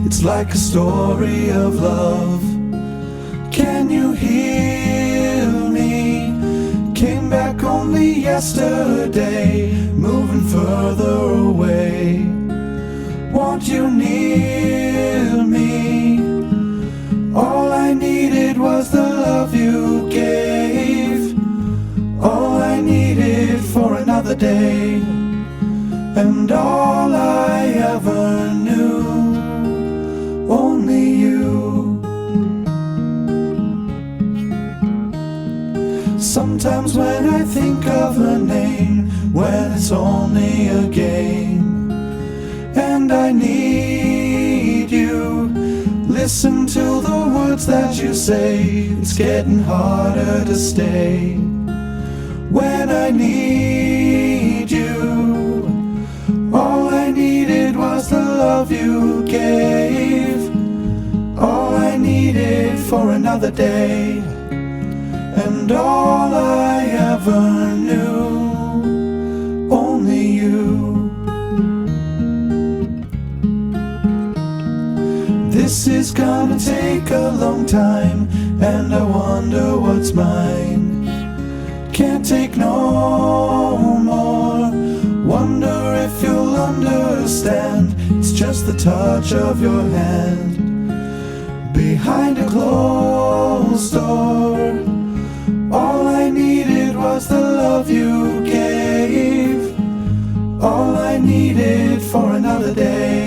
It's like a story of love. Can you hear me? Came back only yesterday, moving further away. Want you near me? All I needed was the love you gave. All I needed for another day. And all I ever knew, only you. Sometimes when I think of her name, when it's only a game, and I need you, listen to the words that you say. It's getting harder to stay. When I need you, all I needed was the love you gave. All I needed for another day. And all I ever knew, only you. This is gonna take a long time, and I wonder what's mine. Can't take no more. Wonder if you'll understand. It's just the touch of your hand behind a closed door. All I needed was the love you gave. All I needed for another day.